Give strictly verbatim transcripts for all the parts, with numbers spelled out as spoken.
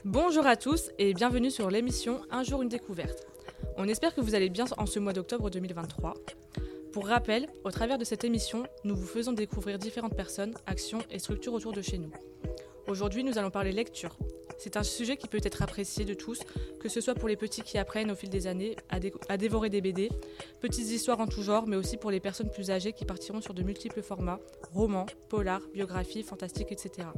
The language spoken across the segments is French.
Bonjour à tous et bienvenue sur l'émission Un jour une découverte. On espère que vous allez bien en ce mois d'octobre deux mille vingt-trois. Pour rappel, au travers de cette émission, nous vous faisons découvrir différentes personnes, actions et structures autour de chez nous. Aujourd'hui, nous allons parler lecture. C'est un sujet qui peut être apprécié de tous, que ce soit pour les petits qui apprennent au fil des années à, dé- à dévorer des B D, petites histoires en tout genre, mais aussi pour les personnes plus âgées qui partiront sur de multiples formats, romans, polars, biographies, fantastiques, et cetera.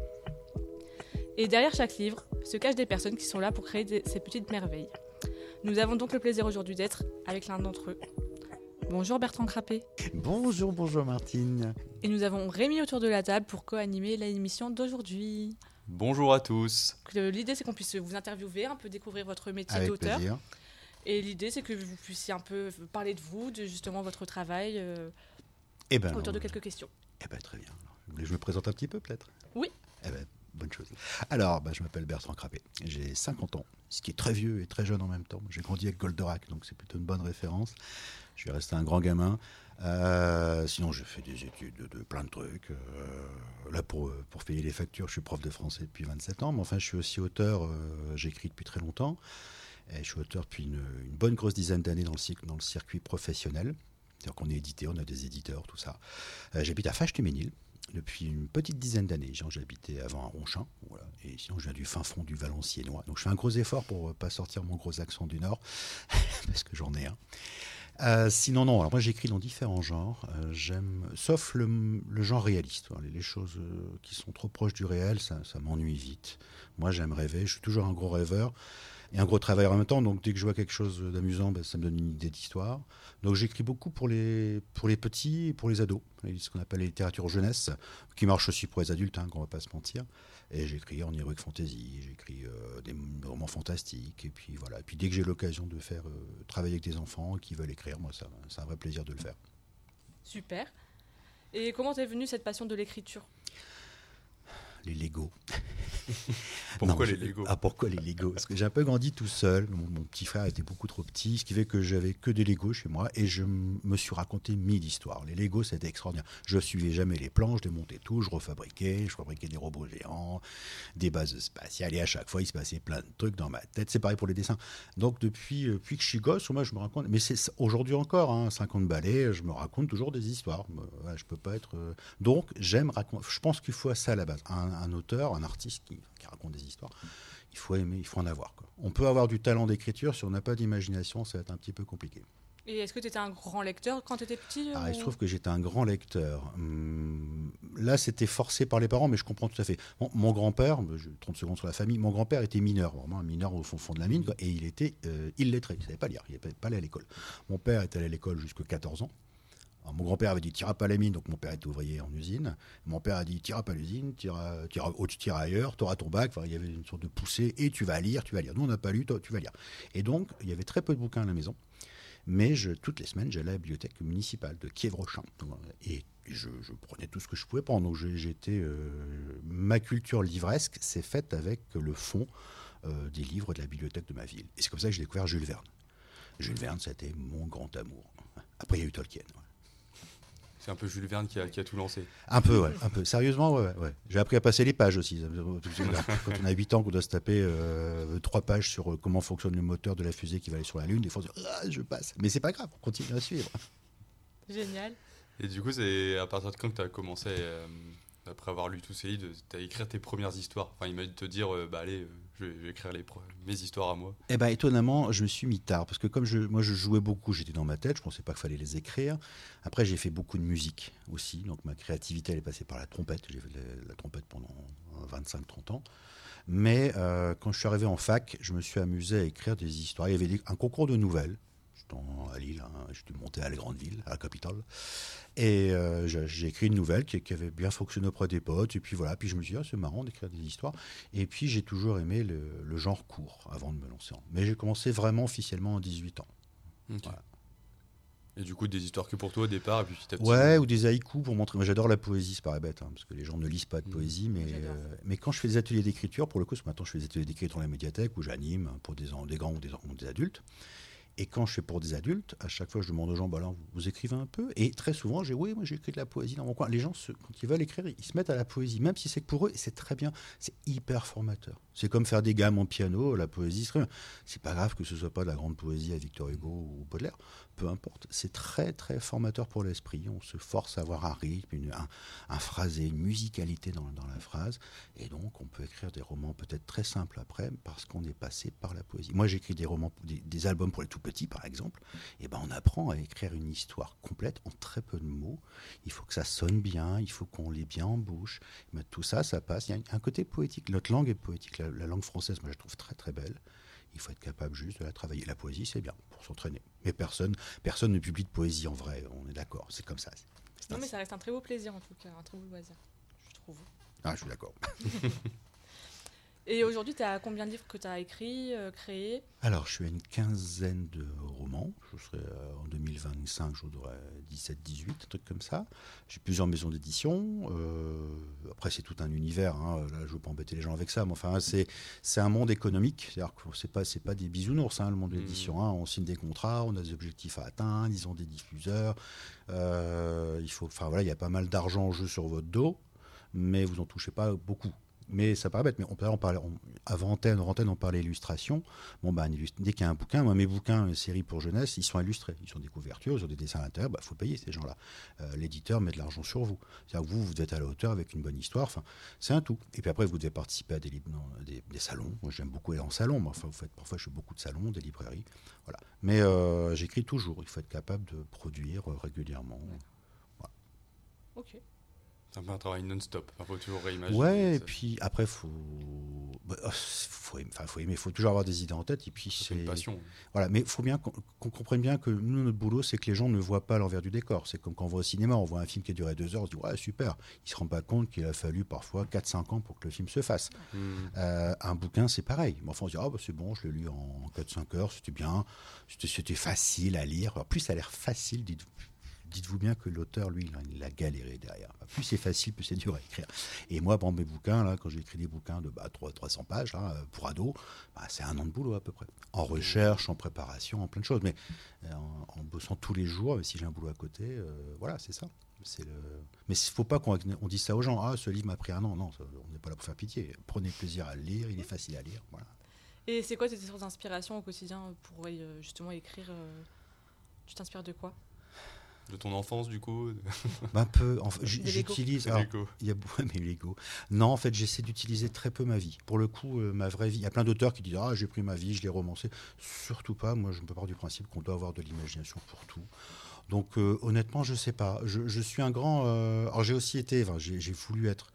Et derrière chaque livre se cachent des personnes qui sont là pour créer des- ces petites merveilles. Nous avons donc le plaisir aujourd'hui d'être avec l'un d'entre eux. Bonjour Bertrand Crapet. Bonjour, bonjour Martine. Et nous avons Rémi autour de la table pour co-animer l'émission d'aujourd'hui. Bonjour à tous. Le- L'idée, c'est qu'on puisse vous interviewer, un peu découvrir votre métier Avec d'auteur. plaisir. Et l'idée, c'est que vous puissiez un peu parler de vous, de justement votre travail, euh, Eh ben, autour de quelques questions. Eh ben, très bien. Vous voulez que je me présente un petit peu, peut-être ? Oui. Eh ben, bonne chose. Alors, bah, je m'appelle Bertrand Crapet. J'ai cinquante ans, ce qui est très vieux et très jeune en même temps. J'ai grandi avec Goldorak, donc c'est plutôt une bonne référence. Je suis resté un grand gamin. Euh, sinon, j'ai fait des études de, de plein de trucs. Euh, là, pour, pour payer les factures, je suis prof de français depuis vingt-sept ans. Mais enfin, je suis aussi auteur. Euh, j'écris depuis très longtemps. Et je suis auteur depuis une, une bonne grosse dizaine d'années dans le, cycle- dans le circuit professionnel. C'est-à-dire qu'on est édité, on a des éditeurs, tout ça. Euh, j'habite à Fâche-Tuménil depuis une petite dizaine d'années. Genre, j'habitais avant à Ronchin. Voilà. Et sinon, je viens du fin fond du Valenciennois. Donc, je fais un gros effort pour ne pas sortir mon gros accent du Nord, parce que j'en ai un. Euh, sinon, non. Alors, moi, j'écris dans différents genres. Euh, j'aime, sauf le, le genre réaliste. Les, les choses euh, qui sont trop proches du réel, ça, ça m'ennuie vite. Moi, j'aime rêver. Je suis toujours un gros rêveur et un gros travailleur en même temps. Donc, dès que je vois quelque chose d'amusant, ben, ça me donne une idée d'histoire. Donc, j'écris beaucoup pour les, pour les petits et pour les ados. Ce qu'on appelle la littérature jeunesse, qui marche aussi pour les adultes, hein, qu'on ne va pas se mentir. Et j'écris en heroic fantasy, j'écris euh, des romans fantastiques. Et puis voilà. Et puis dès que j'ai l'occasion de faire euh, travailler avec des enfants qui veulent écrire, moi, ça, c'est un vrai plaisir de le faire. Super. Et comment est venue cette passion de l'écriture ? Les Lego. Pourquoi Non, les je- Lego Ah, pourquoi les Lego ? Parce que j'ai un peu grandi tout seul. Mon, mon petit frère était beaucoup trop petit, ce qui fait que j'avais que des Lego chez moi et je m- me suis raconté mille histoires. Les Lego, c'était extraordinaire. Je suivais jamais les plans, je démontais tout, je refabriquais, je fabriquais des robots géants, des bases spatiales et à chaque fois, il se passait plein de trucs dans ma tête. C'est pareil pour les dessins. Donc, depuis, euh, depuis que je suis gosse, moi, je me raconte. Mais c'est aujourd'hui encore, hein, cinquante balais, je me raconte toujours des histoires. Euh, ouais, je peux pas être. euh, Donc, j'aime raconter. Je pense qu'il faut ça à la base. Un, un auteur, un artiste qui, qui raconte des histoires, il faut aimer, il faut en avoir, quoi. On peut avoir du talent d'écriture, si on n'a pas d'imagination, ça va être un petit peu compliqué. Et est-ce que tu étais un grand lecteur quand tu étais petit Ah, ou- il se trouve que j'étais un grand lecteur. Hum, là, c'était forcé par les parents, mais je comprends tout à fait. Bon, mon grand-père, je- trente secondes sur la famille, mon grand-père était mineur, vraiment un mineur au fond, fond de la mine, quoi, et il était euh, illettré, il ne savait pas lire, il n'était pas allé à l'école. Mon père était allé à l'école jusqu'à quatorze ans. Alors, mon grand-père avait dit t'iras pas à la mine, donc mon père était ouvrier en usine. Mon père a dit t'iras pas à l'usine, t'iras, t'iras, oh, tu t'iras ailleurs, tu auras ton bac. Enfin, il y avait une sorte de poussée et tu vas lire, tu vas lire. Nous, on n'a pas lu, toi, tu vas lire. Et donc, il y avait très peu de bouquins à la maison. Mais je, toutes les semaines, j'allais à la bibliothèque municipale de Kievrechin. Et je, je prenais tout ce que je pouvais prendre. Donc, j'ai- j'étais, euh, ma culture livresque s'est faite avec le fond euh, des livres de la bibliothèque de ma ville. Et c'est comme ça que j'ai découvert Jules Verne. Jules Verne, c'était mon grand amour. Après, il y a eu Tolkien. Ouais. C'est un peu Jules Verne qui a, qui a tout lancé. Un peu, ouais, un peu. Sérieusement, ouais, ouais, ouais. J'ai appris à passer les pages aussi. Quand on a huit ans, qu'on doit se taper euh, trois pages sur euh, comment fonctionne le moteur de la fusée qui va aller sur la Lune, des fois, on se dit, ah, je passe. Mais c'est pas grave, on continue à suivre. Génial. Et du coup, c'est à partir de quand que tu as commencé, euh, après avoir lu tous ces livres, tu as écrit tes premières histoires. Enfin, il m'a dit de te dire, euh, bah allez, euh, je, vais, je vais écrire les pro- mes histoires à moi. Eh ben, étonnamment, je me suis mis tard. Parce que comme je, moi, je jouais beaucoup, j'étais dans ma tête, je pensais pas qu'il fallait les écrire. Après, j'ai fait beaucoup de musique aussi. Donc, ma créativité, elle est passée par la trompette. J'ai fait de la, la trompette pendant vingt-cinq trente ans. Mais euh, quand je suis arrivé en fac, je me suis amusé à écrire des histoires. Il y avait des- un concours de nouvelles. J'étais en- à Lille, hein, je suis monté à la grande ville, à la capitale. Et euh, j'ai, j'ai écrit une nouvelle qui, qui avait bien fonctionné auprès des potes. Et puis voilà, puis je me suis dit, ah, c'est marrant d'écrire des histoires. Et puis j'ai toujours aimé le, le genre court avant de me lancer. En... Mais j'ai commencé vraiment officiellement à dix-huit ans. Ok. Voilà. Et du coup, des histoires que pour toi au départ, et puis petit à petit. Ouais, ou des haïkus pour montrer. Moi, j'adore la poésie, c'est paraît bête, hein, parce que les gens ne lisent pas de Mmh. poésie. Mais, J'adore. euh, mais quand je fais des ateliers d'écriture, pour le coup, parce que maintenant je fais des ateliers d'écriture dans la médiathèque où j'anime pour des, en- des grands ou des, ou des adultes. Et quand je fais pour des adultes, à chaque fois, je demande aux gens, bah alors, vous, vous écrivez un peu? Et très souvent, j'ai oui, moi j'ai écrit de la poésie dans mon coin. Les gens, se- quand ils veulent écrire, ils se mettent à la poésie, même si c'est que pour eux, et c'est très bien. C'est hyper formateur. C'est comme faire des gammes en piano, la poésie, c'est très bien. C'est pas grave que ce soit pas de la grande poésie à Victor Hugo ou Baudelaire, peu importe. C'est très, très formateur pour l'esprit. On se force à avoir un rythme, une, un, un phrasé, une musicalité dans, dans la phrase. Et donc, on peut écrire des romans peut-être très simples après, parce qu'on est passé par la poésie. Moi, j'écris des romans, des, des albums pour les tout petits, par exemple. Et ben, on apprend à écrire une histoire complète en très peu de mots. Il faut que ça sonne bien, il faut qu'on l'ait bien en bouche. Mais tout ça, ça passe. Il y a un côté poétique. Notre langue est poétique. La, la langue française, moi, je la trouve très, très belle. Il faut être capable juste de la travailler. La poésie, c'est bien pour s'entraîner. Mais personne, personne ne publie de poésie en vrai. On est d'accord. C'est comme ça. C'est, c'est Non, un- mais ça reste un très beau plaisir en tout cas, un très beau loisir, je trouve. Ah, je suis d'accord. Et aujourd'hui, tu as combien de livres que tu as écrits, euh, créés? Alors, je suis à une quinzaine de romans. Je serai euh, en deux mille vingt-cinq, j'en aurai dix-sept, dix-huit, un truc comme ça. J'ai plusieurs maisons d'édition. Euh, après, c'est tout un univers. Hein. Là, je ne veux pas embêter les gens avec ça. Mais enfin, c'est, c'est un monde économique. C'est-à-dire que ce n'est pas, c'est pas des bisounours, hein, le monde de l'édition. Hein. On signe des contrats, on a des objectifs à atteindre, ils ont des diffuseurs. Euh, il faut, enfin, voilà, il y a pas mal d'argent en jeu sur votre dos, mais vous n'en touchez pas beaucoup. Mais ça paraît bête, mais on, on parlait, on, avant antenne, hors antenne, on parlait illustration. Bon, bah, dès qu'il y a un bouquin, moi, mes bouquins, euh, séries pour jeunesse, ils sont illustrés. Ils ont des couvertures, ils ont des dessins à l'intérieur, il bah, faut payer ces gens-là. Euh, l'éditeur met de l'argent sur vous. C'est-à-dire que vous, vous êtes à la hauteur avec une bonne histoire. Enfin, c'est un tout. Et puis après, vous devez participer à des, lib- non, des, des salons. Moi, j'aime beaucoup aller en salon. Mais enfin, vous faites, parfois, je fais beaucoup de salons, des librairies. Voilà. Mais euh, j'écris toujours. Il faut être capable de produire euh, régulièrement. Voilà. Ok. C'est un peu un travail non-stop. Il faut toujours réimaginer. Ouais, et ça- puis après, faut, bah, oh, faut, aimer, enfin, faut aimer, faut toujours avoir des idées en tête. Et puis C'est c'est une passion. voilà, mais il faut bien qu'on, qu'on comprenne bien que nous, notre boulot, c'est que les gens ne voient pas l'envers du décor. C'est comme quand on va au cinéma, on voit un film qui a duré deux heures, on se dit ouais super. Ils se rendent pas compte qu'il a fallu parfois quatre cinq ans pour que le film se fasse. Hmm. Euh, un bouquin, c'est pareil. Mais enfin, on se dit ah bah, c'est bon, je l'ai lu en quatre cinq heures, c'était bien, c'était, c'était facile à lire. Alors, plus ça a l'air facile, dites Dites-vous bien que l'auteur, lui, il a galéré derrière. Plus c'est facile, plus c'est dur à écrire. Et moi, dans mes bouquins, là, quand j'écris des bouquins de bah, trois cents pages là, pour ados, bah, c'est un an de boulot à peu près. En recherche, en préparation, en plein de choses. Mais euh, en, en bossant tous les jours, si j'ai un boulot à côté, euh, voilà, c'est ça. C'est le... Mais il ne faut pas qu'on on dise ça aux gens. Ah, ce livre m'a pris un an. Non, ça, on n'est pas là pour faire pitié. Prenez plaisir à le lire, il est facile à lire. Voilà. Et c'est quoi tes sources d'inspiration au quotidien pour euh, justement écrire euh, Tu t'inspires de quoi? De ton enfance, du coup. Un peu. En fait, Des Lego. j'utilise. C'est alors, Lego. Il y a beaucoup mais Lego. Non, en fait, j'essaie d'utiliser très peu ma vie. Pour le coup, euh, ma vraie vie. Il y a plein d'auteurs qui disent ah j'ai pris ma vie, je l'ai romancé. Surtout pas. Moi, je me pars du principe qu'on doit avoir de l'imagination pour tout. Donc, euh, honnêtement, je sais pas. Je, je suis un grand. Euh, alors, j'ai aussi été. Enfin, j'ai, j'ai voulu être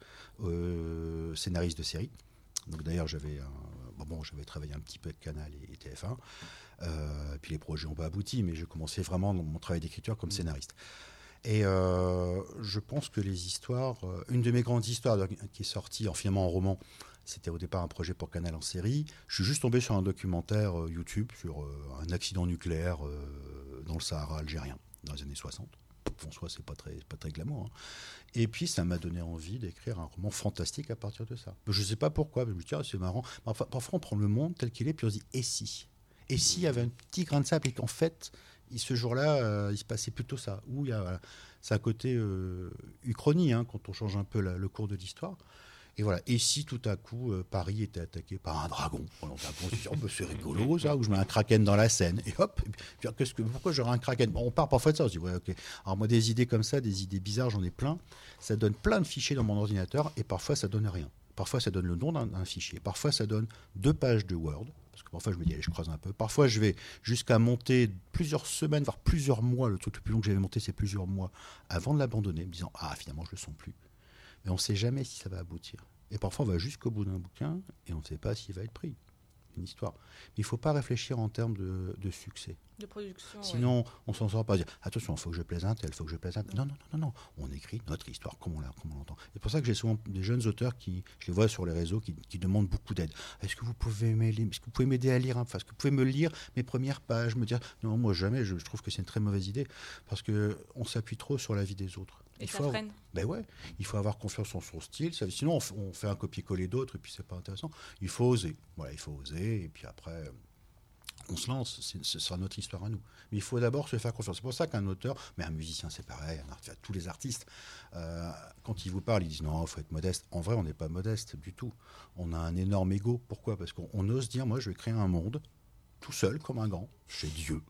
euh, scénariste de série. Donc, d'ailleurs, j'avais un, bon, bon, j'avais travaillé un petit peu avec Canal et, et T F un. Euh, puis les projets n'ont pas abouti, mais j'ai commencé vraiment mon travail d'écriture comme scénariste. Et euh, je pense que les histoires, euh, une de mes grandes histoires de, qui est sortie en finalement en roman, c'était au départ un projet pour Canal en série. Je suis juste tombé sur un documentaire euh, YouTube sur euh, un accident nucléaire euh, dans le Sahara algérien dans les années soixante. En soi, c'est pas très, pas très glamour. Hein. Et puis, ça m'a donné envie d'écrire un roman fantastique à partir de ça. Je ne sais pas pourquoi, mais je me dis, ah, c'est marrant. Enfin, parfois, on prend le monde tel qu'il est, puis on se dit, et si ? Et s'il y avait un petit grain de sable et qu'en fait, il, ce jour-là, euh, il se passait plutôt ça. Où il y a, voilà, c'est un côté euh, uchronie, hein, quand on change un peu la, le cours de l'histoire. Et voilà. Et si tout à coup, euh, Paris était attaqué par un dragon, voilà, on se dit, oh, bah, c'est rigolo ça, ou je mets un kraken dans la Seine, et hop, et puis, qu'est-ce que, pourquoi j'aurais un kraken? Bon, on part parfois de ça, on se dit, ouais, ok. Alors moi, des idées comme ça, des idées bizarres, j'en ai plein. Ça donne plein de fichiers dans mon ordinateur, et parfois, ça donne rien. Parfois, ça donne le nom d'un, d'un fichier. Parfois, ça donne deux pages de Word. Parce que parfois, je me dis, allez, je croise un peu. Parfois, je vais jusqu'à monter plusieurs semaines, voire plusieurs mois. Le truc le plus long que j'avais monté, c'est plusieurs mois avant de l'abandonner, me disant, ah, finalement, je le sens plus. Mais on ne sait jamais si ça va aboutir. Et parfois, on va jusqu'au bout d'un bouquin et on ne sait pas s'il va être pris. Une histoire. Mais il ne faut pas réfléchir en termes de, de succès. De production. Sinon, ouais. on s'en sort pas à dire attention, il faut que je plaise un tel, il faut que je plaise un tel. Non, non, non, non, non. On écrit notre histoire comme on, la, comme on l'entend. C'est pour ça que j'ai souvent des jeunes auteurs qui, je les vois sur les réseaux, qui, qui demandent beaucoup d'aide. Est-ce que vous pouvez m'aider, est-ce que vous pouvez m'aider à lire un peu? Est-ce que vous pouvez me lire mes premières pages, me dire non, moi jamais. Je, je trouve que c'est une très mauvaise idée parce que on s'appuie trop sur la vie des autres. Et il ça faut freine. avoir, ben ouais, il faut avoir confiance en son style. Ça, sinon, on, f- on fait un copier-coller d'autres et puis c'est pas intéressant. Il faut oser. Voilà, il faut oser et puis après. on se lance, c'est, ce sera notre histoire à nous. Mais il faut d'abord se faire confiance. C'est pour ça qu'un auteur, mais un musicien c'est pareil, un artiste, tous les artistes, euh, quand ils vous parlent, ils disent non, il faut être modeste. En vrai, on n'est pas modeste du tout. On a un énorme ego. Pourquoi ? Parce qu'on on ose dire, moi je vais créer un monde, tout seul, comme un grand, chez Dieu.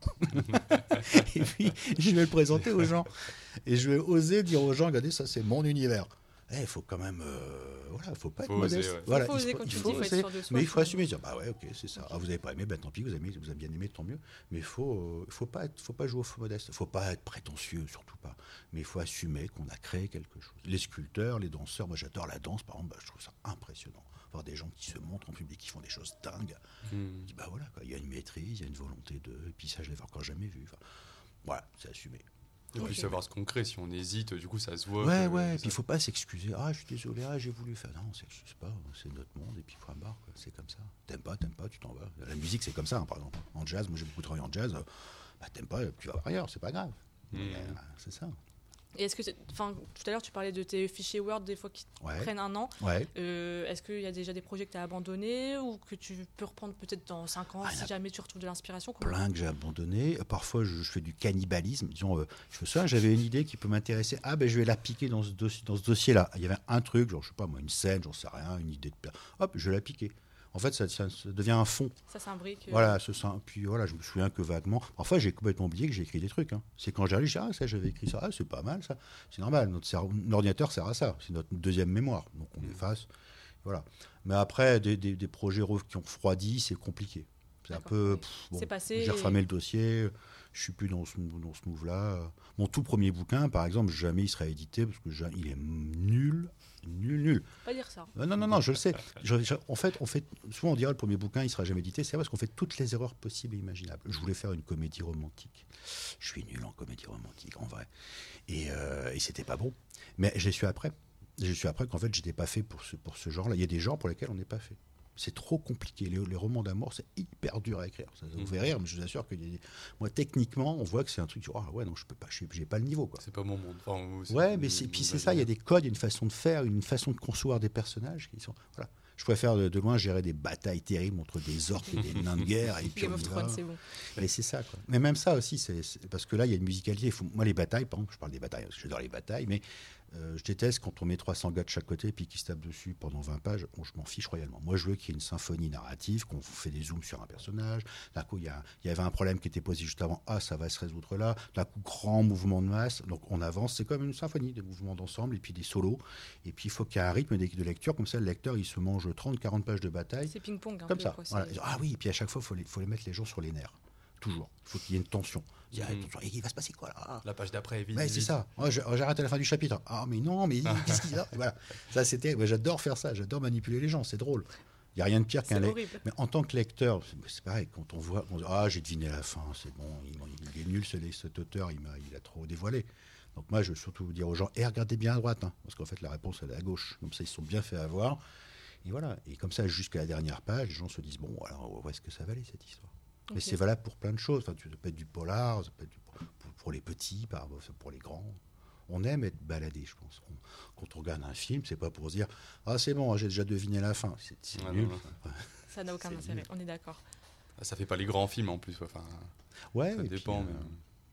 Et puis, je vais le présenter aux gens. Et je vais oser dire aux gens, regardez, ça c'est mon univers. Il eh, faut quand même, euh, voilà, il faut pas faut être oser, modeste. Ouais. Voilà, il faut oser, il faut, quand il tu faut dis, il faut oser, être sûr de soi. mais il faut assumer, dire bah ouais, ok, c'est ça. Okay. Ah, vous avez pas aimé, ben tant pis, vous avez, vous avez bien aimé, tant mieux. Mais il faut, euh, faut pas être, faut pas jouer au faux modeste. Il faut pas être prétentieux, surtout pas. Mais il faut assumer qu'on a créé quelque chose. Les sculpteurs, les danseurs, moi j'adore la danse, par exemple, bah, je trouve ça impressionnant. Voir des gens qui se montrent en public, qui font des choses dingues. Mmh. Dis, bah voilà, quoi. Il y a une maîtrise, il y a une volonté de, et puis ça je l'ai encore jamais vu. Enfin, voilà, c'est assumé. Et okay. puis savoir ce qu'on crée, si on hésite, du coup ça se voit. Ouais, ouais, et puis il ne faut pas s'excuser. Ah, je suis désolé, ah, j'ai voulu faire. Non, on ne s'excuse pas, c'est notre monde, et puis point barre, quoi. C'est comme ça. T'aimes pas, t'aimes pas, tu t'en vas. La musique, c'est comme ça, hein, par exemple. En jazz, moi j'ai beaucoup travaillé en jazz, bah, t'aimes pas, tu vas ailleurs, c'est pas grave. Mmh. Mais, euh, c'est ça. Et est-ce que, enfin, tout à l'heure tu parlais de tes fichiers Word des fois qui ouais. prennent un an. Ouais. Euh, est-ce qu'il y a déjà des projets que tu as abandonnés ou que tu peux reprendre peut-être dans cinq ans ah, si jamais tu retrouves de l'inspiration? Plein que j'ai abandonné. Parfois je, je fais du cannibalisme. Disons, euh, je me souviens, j'avais une idée qui peut m'intéresser. Ah ben je vais la piquer dans ce, dossier, dans ce dossier-là. Il y avait un truc, genre je sais pas moi, une scène, j'en sais rien, une idée de. Hop, je vais la piquer. En fait, ça, ça, ça devient un fond. Ça s'imbrique. Euh... Voilà, ce, ça, puis voilà, je me souviens que vaguement. Parfois, j'ai complètement oublié que j'ai écrit des trucs. Hein. C'est quand j'arrive, je dis ah ça, j'avais écrit ça, ah, c'est pas mal ça. C'est normal. Notre cerveau, l'ordinateur sert à ça. C'est notre deuxième mémoire, donc on mmh. efface. Voilà. Mais après, des, des, des projets qui ont refroidi, c'est compliqué. C'est D'accord. un peu. Pff, bon, c'est passé. J'ai refermé et... le dossier. Je suis plus dans ce, dans ce move-là. Mon tout premier bouquin, par exemple, jamais il sera édité parce que je, il est nul. Nul, nul. Pas dire ça. Non, non, non, non je le sais. Je, je, en fait, on fait, souvent on dirait le premier bouquin, il ne sera jamais édité. C'est parce qu'on fait toutes les erreurs possibles et imaginables. Je voulais faire une comédie romantique. Je suis nul en comédie romantique, en vrai. Et, euh, et c'était pas bon. Mais je l'ai su après. J'ai su après qu'en fait, je n'étais pas fait pour ce, pour ce genre-là. Il y a des genres pour lesquels on n'est pas fait. C'est trop compliqué. Les, les romans d'amour, c'est hyper dur à écrire. Ça, ça vous fait rire, mais je vous assure que y a des... moi, techniquement, on voit que c'est un truc. Ah ouais, non, je peux pas. Je n'ai pas le niveau, quoi. C'est pas mon monde. Enfin, ouais, mais c'est, puis c'est ça. Il y a des codes, il y a une façon de faire, une façon de concevoir des personnages qui sont. Voilà. Je préfère de, de loin gérer des batailles terribles entre des orques et des nains de guerre. Et puis Game of Thrones, c'est bon. Mais c'est ça, quoi. Mais même ça aussi, c'est, c'est parce que là, il y a une musicalité. Faut... Moi, les batailles, par exemple, je parle des batailles, parce que j'adore les batailles, mais euh, je déteste quand on met trois cents gars de chaque côté et puis qu'ils se tapent dessus pendant vingt pages. Bon, je m'en fiche royalement. Moi, je veux qu'il y ait une symphonie narrative, qu'on fait des zooms sur un personnage. D'un coup, il y, a, il y avait un problème qui était posé juste avant. Ah, ça va se résoudre là. D'un coup, grand mouvement de masse. Donc, on avance. C'est comme une symphonie, des mouvements d'ensemble et puis des solos. Et puis, il faut qu'il y ait un rythme de lecture. Comme ça, le lecteur, il se mange trente quarante pages de bataille. C'est ping-pong. Un comme peu, ça. Quoi, voilà. Ah oui, et puis à chaque fois, il faut, les, faut les mettre les gens sur les nerfs. Toujours. Il faut qu'il y ait une tension. Il, y a, mmh. Et il va se passer quoi là? La page d'après, vite. Ouais, c'est ça. Oh, j'arrête à la fin du chapitre. Ah, mais non, mais qu'est-ce qu'il y a? Voilà. Ça, c'était. Ouais, j'adore faire ça. J'adore manipuler les gens. C'est drôle. Il n'y a rien de pire qu'un lecteur. Mais en tant que lecteur, c'est, c'est pareil. Quand on voit. On dit, ah, j'ai deviné la fin. C'est bon. Il, il est nul, cet auteur. Il, m'a, il a trop dévoilé. Donc, moi, je veux surtout vous dire aux gens et eh, regardez bien à droite. Hein, parce qu'en fait, la réponse, elle est à gauche. Comme ça, ils se sont bien fait avoir. Et voilà. Et comme ça, jusqu'à la dernière page, les gens se disent bon, alors, où est-ce que ça va aller cette histoire? Okay. Mais c'est valable pour plein de choses. Enfin, ça peut être du polar, ça peut être du, pour, pour les petits, pour les grands. On aime être baladé, je pense. On, quand on regarde un film, c'est pas pour se dire ah c'est bon, j'ai déjà deviné la fin. C'est, c'est ouais, nul. Non, non. Ça n'a aucun c'est intérêt. Nul. On est d'accord. Ça fait pas les grands films en plus. Enfin, ouais. Ça dépend. Puis, mais... euh,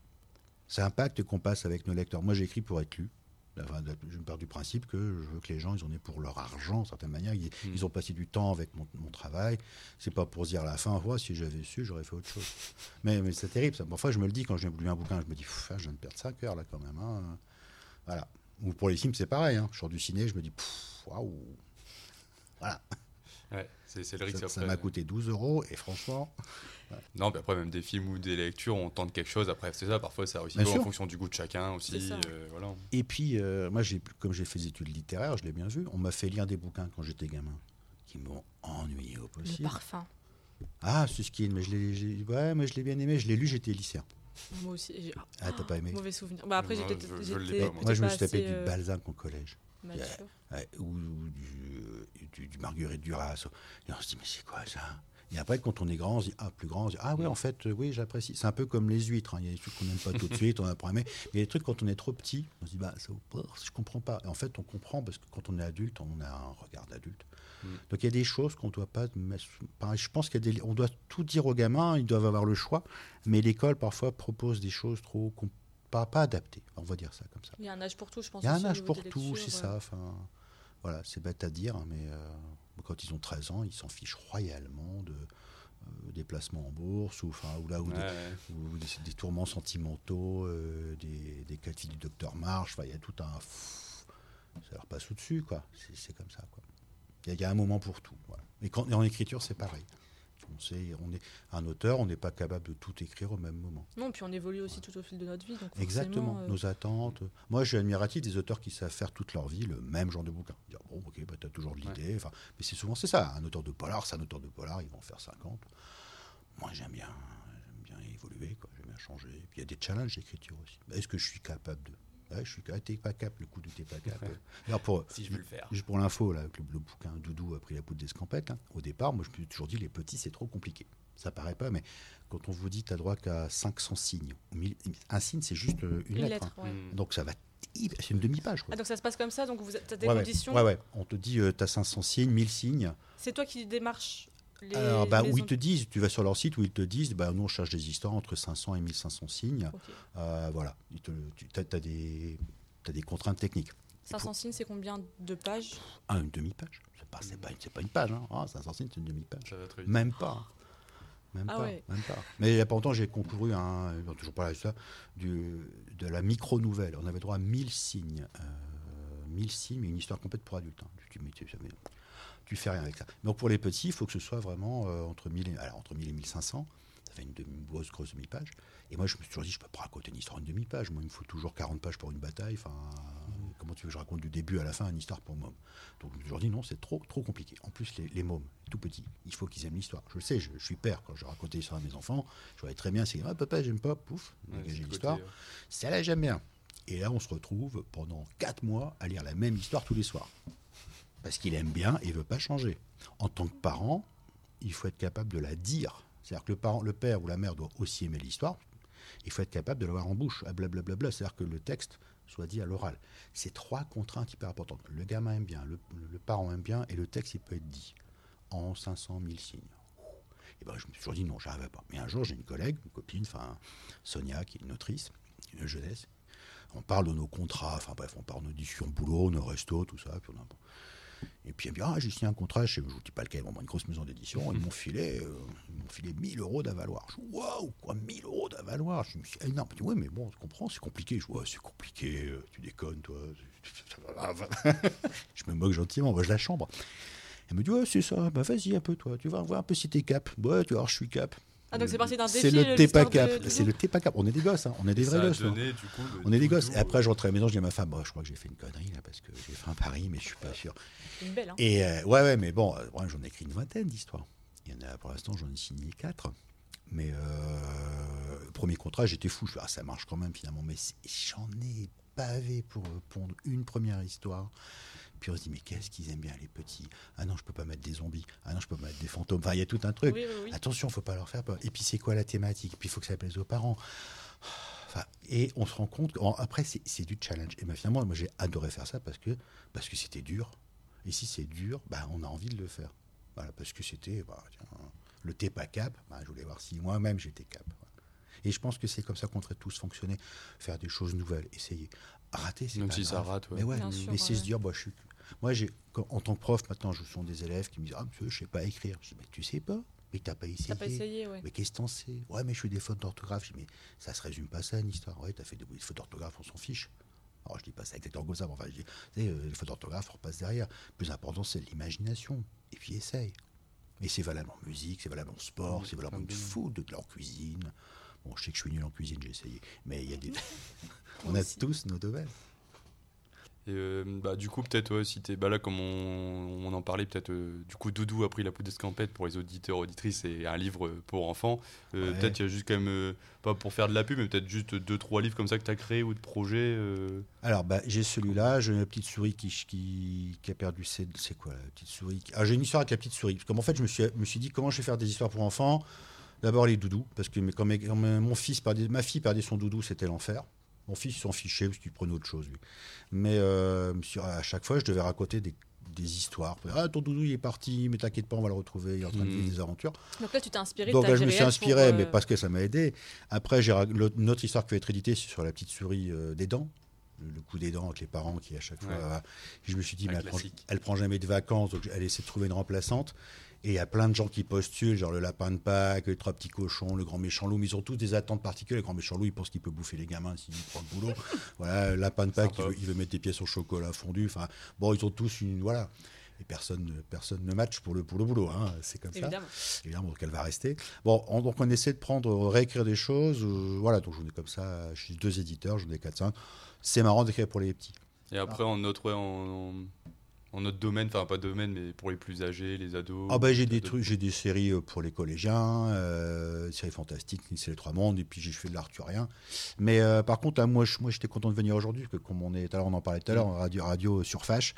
c'est un pacte qu'on passe avec nos lecteurs. Moi, j'écris pour être lu. Enfin, je pars du principe que je veux que les gens ils en aient pour leur argent, d'une certaine manière. Ils, mmh. ils ont passé du temps avec mon, mon travail. C'est pas pour se dire à la fin, oh, si j'avais su, j'aurais fait autre chose. mais, mais c'est terrible. Ça. Parfois, je me le dis quand j'ai lu un bouquin, je me dis, je viens de perdre cinq heures là quand même. Hein. Voilà. Ou pour les films, c'est pareil. Hein. Je sors du ciné, je me dis, waouh. Voilà. Ouais, c'est, c'est le risque. Ça, après, ça m'a coûté douze euros et franchement. Ouais. Non, mais après, même des films ou des lectures, on tente quelque chose. Après, c'est ça, parfois, ça aussi en fonction du goût de chacun aussi. Euh, voilà. Et puis, euh, moi, j'ai, comme j'ai fait des études littéraires, je l'ai bien vu, on m'a fait lire des bouquins quand j'étais gamin qui m'ont ennuyé au possible. Le Parfum. Ah, Susskind, mais je l'ai, j'ai, ouais, mais je l'ai bien aimé. Je l'ai lu, j'étais lycéen. Moi aussi. J'ai... Ah, t'as pas aimé? Mauvais souvenir. Bah, après, moi, j'étais, je, j'étais, je j'étais pas, moi. moi, je me suis tapé euh... du Balzac au collège. Yeah. Ouais, ou, ou du, du, du Marguerite Duras. Et on se dit, mais c'est quoi ça? Et après, quand on est grand, on se dit, ah, plus grand, on se dit, ah ouais, en fait, euh, oui, j'apprécie. C'est un peu comme les huîtres. Hein. Il y a des trucs qu'on n'aime pas tout de suite, on apprend à aimer. Mais il y a des trucs, quand on est trop petit, on se dit, bah, ça, oh, je comprends pas. Et en fait, on comprend parce que quand on est adulte, on a un regard d'adulte. Mm. Donc il y a des choses qu'on doit pas mettre. Pareil, je pense qu'il y a des, on doit tout dire aux gamins, ils doivent avoir le choix, mais l'école parfois propose des choses trop com- pas, pas adaptées. On va dire ça comme ça. Il y a un âge pour tout, je pense. Il y a aussi, un au âge niveau pour des tout, lectures, c'est euh. ça. Enfin, voilà, c'est bête à dire, mais euh, quand ils ont treize ans, ils s'en fichent royalement de euh, des placements en bourse ou enfin ou là ou, Ouais, des, ouais. ou des, des tourments sentimentaux, euh, des, des cas de fil du docteur March. Enfin, il y a tout un pff, ça leur passe au-dessus, quoi. C'est, c'est comme ça, quoi. Il y, a- il y a un moment pour tout. Voilà. Et, quand, et en écriture, c'est pareil. On sait, on est un auteur, on n'est pas capable de tout écrire au même moment. Non, puis on évolue aussi tout au fil de notre vie. Donc Exactement, forcément, euh, nos attentes. Moi, je suis admiratif des auteurs qui savent faire toute leur vie le même genre de bouquin. Dire, bon, ok, bah, tu as toujours de l'idée. Enfin, mais c'est souvent c'est ça. Un auteur de polar, c'est un auteur de polar, ils vont en faire cinquante. Moi, j'aime bien, j'aime bien évoluer, quoi. J'aime bien changer. Et puis, il y a des challenges d'écriture aussi. Est-ce que je suis capable de. Ouais, je suis capable. T'es pas cap, le coup de t'es pas cap. Alors, pour, Si je veux le faire. Juste pour l'info, là, le, le bouquin Doudou a pris la poudre d'escampette. Hein. Au départ, moi, je me suis toujours dit, les petits, c'est trop compliqué. Ça paraît pas, mais quand on vous dit, tu as droit qu'à cinq cents signes. Un signe, c'est juste euh, une, une lettre. lettre. hein. Ouais. Mm. Donc ça va. C'est une demi-page. Quoi. Ah, donc ça se passe comme ça, donc vous as des ouais, conditions. Ouais, ouais. On te dit, euh, tu as cinq cents signes, mille signes. C'est toi qui démarches les. Alors, bah, maisons- où ils te disent, tu vas sur leur site où ils te disent, bah, nous, on cherche des histoires entre cinq cents et mille cinq cents signes. Ok. Euh, voilà. Tu as, des, t'as des contraintes techniques. cinq cents signes, c'est combien de pages? Ah, une demi-page. C'est pas, c'est pas, c'est pas une page. Hein. Ah, cinq cents signes, c'est une demi-page. Ça va très vite. Même pas. Même, Ah pas, ouais. même pas. Mais il n'y a pas longtemps, j'ai concouru, à un, bon, toujours pas de ça, du, de la micro-nouvelle. On avait droit à mille signes. Euh, mille signes, mais une histoire complète pour adultes. Hein. Tu, tu, tu, tu fais rien avec ça. Donc pour les petits, il faut que ce soit vraiment euh, entre, mille et, alors, entre mille et mille cinq cents. Ça fait une, demi, une grosse, grosse demi-page. Et moi, je me suis toujours dit, je ne peux pas raconter une histoire en une demi-page. Moi, il me faut toujours quarante pages pour une bataille. Enfin, mmh. Comment tu veux que je raconte du début à la fin une histoire pour môme? Donc, je me suis toujours dit, non, c'est trop, trop compliqué. En plus, les, les mômes, tout petits, il faut qu'ils aiment l'histoire. Je le sais, je, je suis père. Quand je racontais l'histoire à mes enfants, je voyais très bien, c'est ah, papa, j'aime pas, pouf, Ouais, dégager c'est le l'histoire. côté, euh, Celle-là, j'aime bien. Et là, on se retrouve pendant quatre mois à lire la même histoire tous les soirs. Parce qu'il aime bien et il ne veut pas changer. En tant que parent, il faut être capable de la dire. C'est-à-dire que le, parent, le père ou la mère doit aussi aimer l'histoire. Il faut être capable de l'avoir en bouche, à blablabla. C'est-à-dire que le texte soit dit à l'oral. C'est trois contraintes hyper importantes. Le gamin aime bien, le, le parent aime bien, et le texte, il peut être dit en cinq cents mille signes. Et ben, je me suis toujours dit non, j'arrivais pas. Mais un jour, j'ai une collègue, une copine, enfin Sonia, qui est une autrice, une jeunesse. On parle de nos contrats, enfin bref, on parle de nos discussions boulot, nos restos, tout ça. Puis on a... Et puis elle me dit, ah, j'ai signé un contrat, je ne vous dis pas lequel, bon, une grosse maison d'édition, ils m'ont filé, euh, ils m'ont filé mille euros d'avaloir. Je dis, waouh, quoi, mille euros d'avaloir? Je me suis dit, énorme. Je dis, ouais, mais bon, tu comprends, c'est compliqué. Je dis, ouais, c'est compliqué, euh, tu déconnes, toi. Je me moque gentiment, moi, je la chambre. Elle me dit, ouais, c'est ça, bah vas-y un peu, toi, tu vas voir un peu si t'es cap. Ouais, tu vois, je suis cap. Ah, donc c'est parti d'un défi. C'est le l'histoire T P A de cap, Doudou. c'est le T P A cap. On est des gosses, hein. On est des vrais ça a gosses. hein. donné, du coup, le On est des Doudou, gosses. Et après, euh, je rentre à la maison, je dis à ma femme, bon, je crois que j'ai fait une connerie là, parce que j'ai fait un pari, mais je suis pas sûr. Une belle, hein. Et euh, ouais, ouais, mais bon, euh, ouais, j'en ai écrit une vingtaine d'histoires. Il y en a, pour l'instant, j'en ai signé quatre. Mais euh, le premier contrat, j'étais fou. Je me suis dit, ah, ça marche quand même finalement. Mais c'est- j'en ai bavé pour euh, pondre une première histoire. Puis on se dit, mais qu'est-ce qu'ils aiment bien les petits? Ah non, je peux pas mettre des zombies. Ah non, je peux pas mettre des fantômes. Enfin, il y a tout un truc. Oui, oui, oui. Attention, faut pas leur faire peur. Et puis c'est quoi la thématique? Puis il faut que ça plaise aux parents. Enfin, et on se rend compte qu'après, c'est, c'est du challenge. Et ben, finalement, moi, j'ai adoré faire ça parce que, parce que c'était dur. Et si c'est dur, ben, on a envie de le faire. Voilà, parce que c'était bah, tiens, le T P A cap. Ben, je voulais voir si moi-même j'étais cap. Voilà. Et je pense que c'est comme ça qu'on devrait tous fonctionner. Faire des choses nouvelles, essayer. Rater, c'est Même pas si grave. ça rate, ouais. Mais ouais, Bien sûr, mais c'est ouais. se dire, bah, je suis... Moi, j'ai, quand- en tant que prof, maintenant, je sont des élèves qui me disent, ah, monsieur, je sais pas écrire. Je dis, mais tu sais pas, mais t'as pas essayé. T'as pas essayé, ouais. Mais qu'est-ce que t'en sais? Ouais, mais je fais des fautes d'orthographe. Je dis, mais ça se résume pas ça, une histoire. Ouais, t'as fait des, des fautes d'orthographe, on s'en fiche. Alors, je dis pas ça exactement comme ça, mais enfin, je dis, tu sais, euh, les fautes d'orthographe, on repasse derrière. Le plus important, c'est l'imagination. Et puis, essaye. Et c'est valable en musique, c'est valable en sport, Oui, c'est valable en bien. foot, de la cuisine. Bon, je sais que je suis nul en cuisine, j'ai essayé. Mais il y a des. on Moi a aussi. tous nos domaines. Et euh, bah, du coup, peut-être, ouais, si t'es bah, là, comme on, on en parlait, peut-être, euh, du coup, Doudou a pris la poudre d'escampette pour les auditeurs, auditrices, c'est un livre euh, pour enfants. Euh, Ouais. Peut-être il y a juste quand même, euh, pas pour faire de la pub, mais peut-être juste deux, trois livres comme ça que t'as créés ou de projets. euh. Alors, bah, j'ai celui-là, j'ai la petite souris qui, qui, qui a perdu ses... C'est quoi, la petite souris qui- Ah, j'ai une histoire avec la petite souris. Parce qu'en fait, je me suis, me suis dit, comment je vais faire des histoires pour enfants? D'abord, les doudous. Parce que mais quand, mes- quand mes- mon fils perdait, ma fille perdait son doudou, c'était l'enfer. Mon fils s'en fichait parce qu'il prenait autre chose, lui. Mais euh, je me suis- à chaque fois, je devais raconter des, des histoires. Ah, ton doudou il est parti, mais t'inquiète pas, on va le retrouver, il est en train de vivre Mmh. des aventures. Donc là, tu t'es inspiré Donc de ta là, je vie me suis réelle inspiré, pour, euh, mais parce que ça m'a aidé. Après, j'ai ra- l'autre- une autre histoire qui va être éditée, c'est sur la petite souris euh, des dents. Le, le coup des dents avec les parents qui, à chaque fois. Ouais. euh, je me suis dit, Un mais elle prend, classique. elle prend jamais de vacances, donc elle essaie de trouver une remplaçante. Et il y a plein de gens qui postulent, genre le lapin de Pâques, les trois petits cochons, le grand méchant loup, mais ils ont tous des attentes particulières. Le grand méchant loup, il pense qu'il peut bouffer les gamins s'il prend le boulot. Voilà, le lapin de Pâques, il Sympa. veut, il veut mettre des pièces au chocolat fondu. Enfin, bon, ils ont tous une. Voilà. Et personne, ne- personne ne match pour le, pour le boulot, hein. C'est comme ça. Évidemment. Évidemment, donc elle va rester. Bon, on, donc on essaie de prendre, réécrire des choses. euh, voilà, donc j'en ai comme ça, je suis deux éditeurs, j'en ai quatre, cinq. C'est marrant d'écrire pour les petits. Et après, en autre, ouais, en, en, en autre domaine, enfin pas domaine, mais pour les plus âgés, les ados. Ah bah j'ai des d'autres- trucs, j'ai des séries euh, pour les collégiens, euh, des séries fantastiques, c'est les trois mondes, et puis j'ai fait de l'arthurien. Mais euh, par contre, là, moi, je- moi, j'étais content de venir aujourd'hui, parce que comme on est, tout à l'heure, on en parlait tout à l'heure, en radio, radio sur Fâche,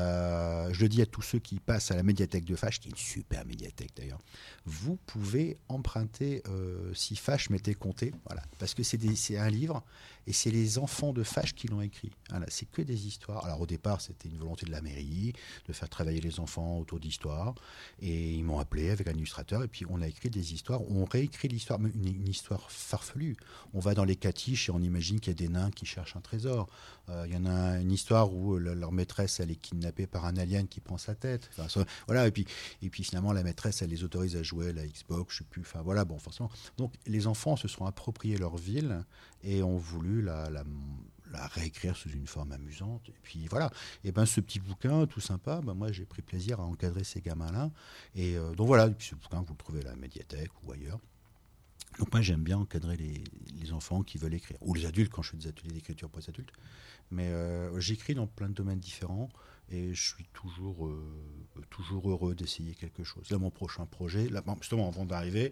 euh, je le dis à tous ceux qui passent à la médiathèque de Fâche, qui est une super médiathèque d'ailleurs, vous pouvez emprunter euh, si Fâche m'était compté, voilà, parce que c'est des- c'est un livre, et c'est les enfants de Fâche qui l'ont écrit. Voilà, c'est que des histoires. Alors au départ, c'était une volonté de la mairie, de faire travailler les enfants autour d'histoires. Et ils m'ont appelé avec un illustrateur. Et puis on a écrit des histoires. On réécrit l'histoire, mais une, une histoire farfelue. On va dans les catiches et on imagine qu'il y a des nains qui cherchent un trésor. Euh, Il y en a une histoire où euh, leur maîtresse, elle est kidnappée par un alien qui prend sa tête. Enfin, ça- voilà. Et puis, et puis finalement, la maîtresse, elle les autorise à jouer à la Xbox, je sais plus. Enfin voilà, bon, forcément. Donc les enfants se sont appropriés leur ville et ont voulu la, la, la réécrire sous une forme amusante. Et puis voilà. Et ben ce petit bouquin, tout sympa, ben moi j'ai pris plaisir à encadrer ces gamins-là. Et euh, donc voilà, et puis ce bouquin, vous le trouvez à la médiathèque ou ailleurs. Donc moi j'aime bien encadrer les, les enfants qui veulent écrire, ou les adultes quand je fais des ateliers d'écriture pour les adultes. Mais euh, j'écris dans plein de domaines différents et je suis toujours, euh, toujours heureux d'essayer quelque chose. Là mon prochain projet, là, bon, justement avant d'arriver,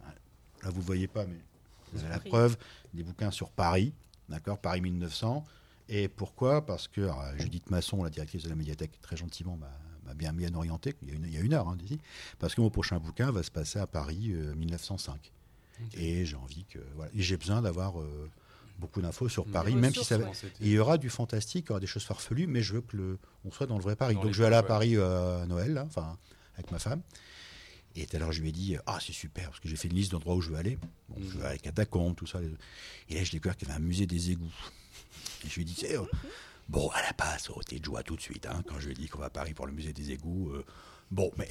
là vous ne voyez pas, mais vous avez la Oui. preuve, des bouquins sur Paris, d'accord, Paris mille neuf cents. Et pourquoi ? Parce que alors, Judith Masson, la directrice de la médiathèque, très gentiment m'a, m'a bien, bien orienté, il y a une, il y a une heure hein, d'ici, parce que mon prochain bouquin va se passer à Paris euh, mille neuf cent cinq. Ok. Et j'ai envie que. Voilà, et j'ai besoin d'avoir euh, beaucoup d'infos sur Des Paris, même si ressources, ça va. ouais. Comment c'était Et il y aura du fantastique, il y aura des choses farfelues, mais je veux que le, on soit dans le vrai Paris. Dans Donc les je vais aller à ouais. Paris euh, à Noël, là, enfin, avec ma femme. Et tout à l'heure, je lui ai dit, ah, c'est super, parce que j'ai fait une liste d'endroits où je veux aller. Bon, je veux aller à les catacombes, tout ça. les- Et là, j'ai découvert qu'il y avait un musée des égouts. Et je lui ai dit, c'est. euh, bon, elle n'a pas sauté de joie tout de suite, hein, quand je lui ai dit qu'on va à Paris pour le musée des égouts. euh, bon, mais.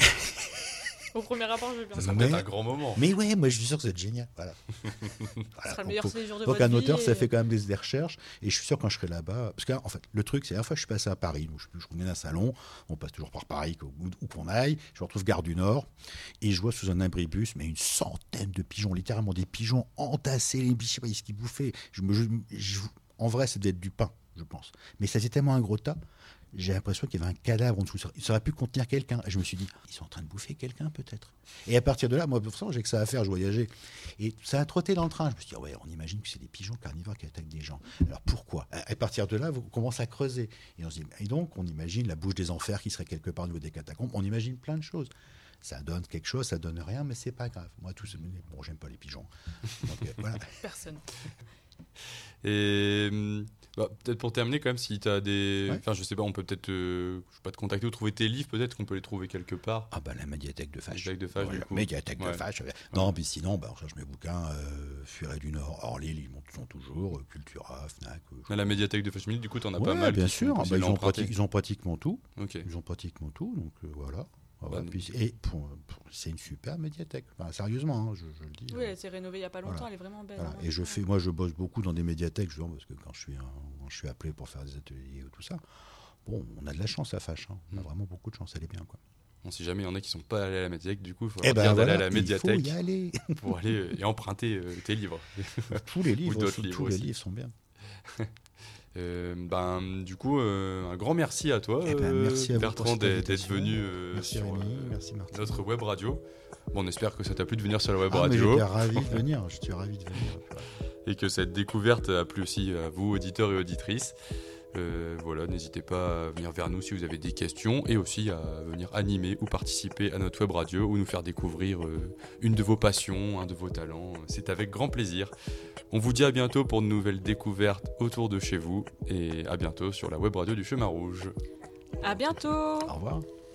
Au premier rapport, je vais bien. Ça Ça serait Mais- peut-être un grand moment. Mais ouais, moi, je suis sûr que c'est génial. Voilà. Voilà, sera le donc, meilleur faut- séjour de donc votre un vie auteur, ça et- fait quand même des, des recherches. Et je suis sûr quand je serai là-bas, parce que en fait, le truc, c'est la dernière fois que je suis passé à Paris, donc je, je connais un salon, on passe toujours par Paris, où, où qu'on aille. Je me retrouve gare du Nord et je vois sous un abribus, mais une centaine de pigeons, littéralement des pigeons entassés, les biches, je sais pas ce qu'ils bouffaient. Je me, je- je- en vrai, ça devait être du pain, je pense. Mais ça faisait tellement un gros tas. J'ai l'impression qu'il y avait un cadavre en dessous. Ça aurait pu contenir quelqu'un. Et je me suis dit, ils sont en train de bouffer quelqu'un peut-être. Et à partir de là, moi, de toute façon, j'ai que ça à faire, je voyageais. Et ça a trotté dans le train. Je me suis dit, ah ouais, on imagine que c'est des pigeons carnivores qui attaquent des gens. Alors pourquoi ? À à partir de là, on commence à creuser. Et, on se dit, et donc, on imagine la bouche des enfers qui serait quelque part au niveau des catacombes. On imagine plein de choses. Ça donne quelque chose, ça donne rien, mais c'est pas grave. Moi, tout ce... Bon, j'aime pas les pigeons. Donc, euh, voilà. Personne. Et hum, bah, peut-être pour terminer, quand même, si tu as des. Ouais. Enfin, je sais pas, on peut peut-être euh, je sais pas te contacter ou trouver tes livres, peut-être qu'on peut les trouver quelque part. Ah bah la médiathèque de Fâche. Médiathèque de Fâche, Voilà, du coup. médiathèque de Ouais. Fâche. Non, mais sinon, bah, on cherche mes bouquins, euh, Furet du Nord, Orly, ils montent- sont toujours, euh, Cultura, Fnac. euh, À la médiathèque de Fâche Minute, du coup, tu en as ouais, pas mal. bien qui sont sûr. Ah bah, possibles ils, à ont emprunter. prati- ils ont pratiquement tout. Ok. Ils ont pratiquement tout, donc euh, voilà. Ah ouais, Bah, puis- et pour- pour- c'est une super médiathèque. Enfin, sérieusement, hein, je, je le dis. Oui, euh, elle s'est rénovée il n'y a pas longtemps, Voilà. elle est vraiment belle. voilà. hein. Et je fais, moi, je bosse beaucoup dans des médiathèques, justement, parce que quand je suis, un- quand je suis appelé pour faire des ateliers ou tout ça, bon, on a de la chance à Fâche. Hein. On a Mm. vraiment beaucoup de chance, elle est bien, quoi. Bon, si jamais il y en a qui sont pas allés à la médiathèque, du coup, il faut Eh leur ben dire d'aller voilà, à la il médiathèque faut y aller. pour aller euh, et emprunter euh, tes livres. Tous les livres, d'autres tous livres les aussi. livres sont bien. Euh, ben, du coup, euh, un grand merci à toi, Eh ben, euh, merci à vous pour Bertrand, cette d'être d'être invitation. venu euh, Merci sur Rémi, euh, merci Martin. notre web radio. Bon, on espère que ça t'a plu de venir sur la web Ah, mais radio j'étais ravi de venir, je suis ravi de venir. et que cette découverte a plu aussi à vous, auditeurs et auditrices. Euh, voilà, n'hésitez pas à venir vers nous si vous avez des questions et aussi à venir animer ou participer à notre web radio ou nous faire découvrir euh, une de vos passions, un de vos talents. C'est avec grand plaisir. On vous dit à bientôt pour de nouvelles découvertes autour de chez vous et à bientôt sur la web radio du Chemin Rouge. À bientôt. Au revoir.